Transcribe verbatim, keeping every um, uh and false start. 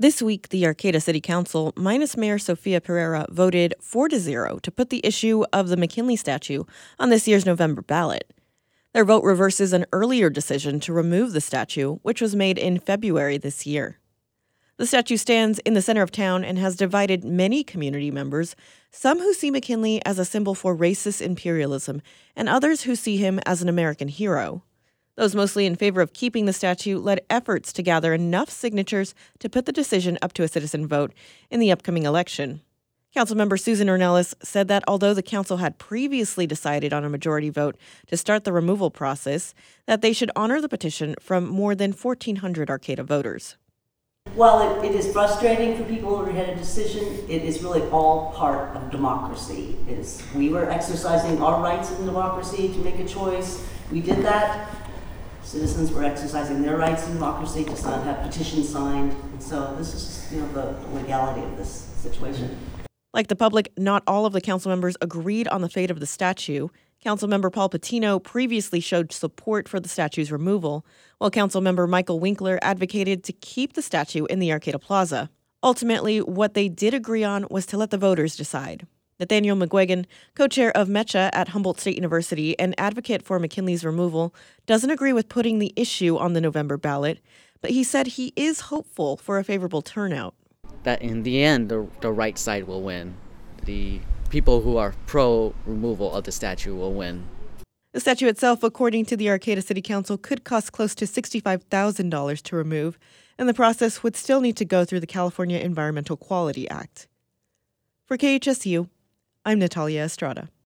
This week, the Arcata City Council, minus Mayor Sofia Pereira, voted four to zero to put the issue of the McKinley statue on this year's November ballot. Their vote reverses an earlier decision to remove the statue, which was made in February this year. The statue stands in the center of town and has divided many community members, some who see McKinley as a symbol for racist imperialism, and others who see him as an American hero. Those mostly in favor of keeping the statue led efforts to gather enough signatures to put the decision up to a citizen vote in the upcoming election. Councilmember Susan Ornelas said that although the council had previously decided on a majority vote to start the removal process, that they should honor the petition from more than fourteen hundred Arcata voters. While it, it is frustrating for people who had a decision, it is really all part of democracy. It is, we were exercising our rights in democracy to make a choice. We did that. Citizens were exercising their rights in democracy to not have petitions signed. And so this is just, you know, the, the legality of this situation. Like the public, not all of the council members agreed on the fate of the statue. Councilmember Paul Patino previously showed support for the statue's removal, while Councilmember Michael Winkler advocated to keep the statue in the Arcata Plaza. Ultimately, what they did agree on was to let the voters decide. Nathaniel McGuigan, co-chair of MECHA at Humboldt State University and advocate for McKinley's removal, doesn't agree with putting the issue on the November ballot, but he said he is hopeful for a favorable turnout. That in the end, the, the right side will win. The people who are pro-removal of the statue will win. The statue itself, according to the Arcata City Council, could cost close to sixty-five thousand dollars to remove, and the process would still need to go through the California Environmental Quality Act. For K H S U, I'm Natalia Estrada.